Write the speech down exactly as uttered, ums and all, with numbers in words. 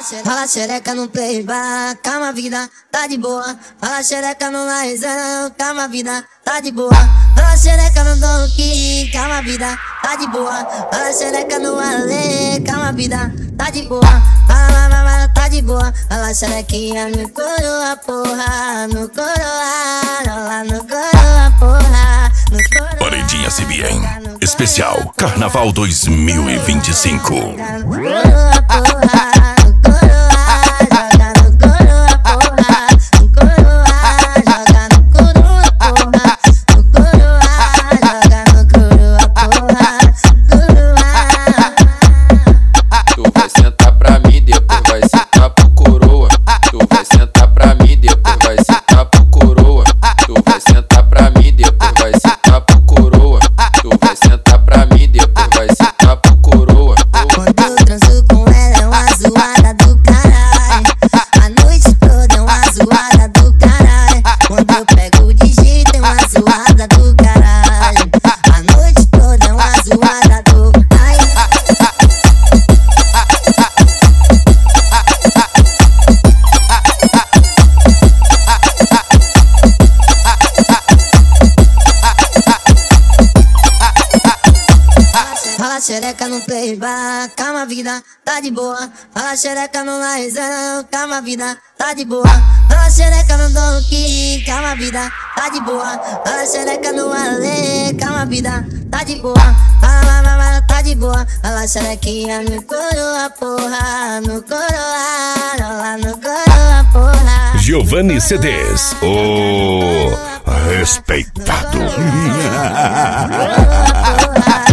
Fala xereca no playback, calma vida, tá de boa. Fala xereca no laizão, calma vida, tá de boa. Fala xereca no donkey, calma vida, tá de boa. Fala xereca no ale, calma vida, tá de boa. Fala, fala, tá de boa. Fala xerequinha no coroa, porra, no coroa, rola no coroa, porra, no coroa. Paredinha-se bem, especial Carnaval dois mil e vinte e cinco. Coroa, porra. Fala xereca no playback, calma vida, tá de boa. Fala xereca no laizão, calma vida, tá de boa. Fala xereca no donkey, calma vida, tá de boa. Fala xereca no ale, calma vida, tá de boa. Fala, fala, tá de boa. Fala xerequinha no coroa, porra, no coroa, rola no coroa, porra. Giovanni C Ds, o respeitado. Coroa, porra.